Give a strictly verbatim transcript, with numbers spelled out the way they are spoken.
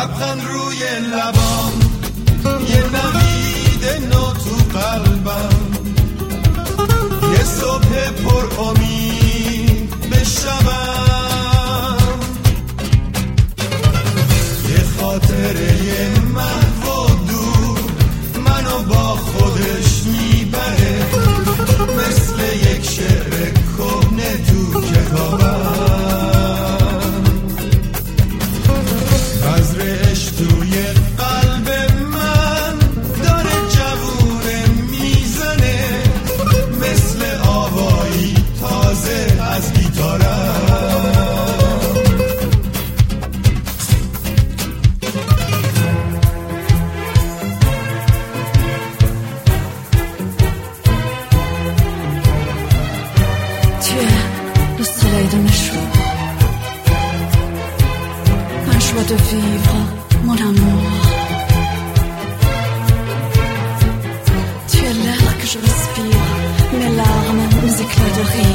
لبخند روی لبام، یه نوید نو تو قلبم، یه صبح پر امید به شبم، یه خاطره محو و دور منو با خودش میبره، مثل یک شعر کهنه تو کتابم. بذرش توی قلب من داره جوونه میزنه، مثل آوایی تازه از گیتارم. Tu es le soleil de mes jours, ma joie de vivre, mon amour. Tu es l'air que je respire, mes larmes, mes éclats de rire.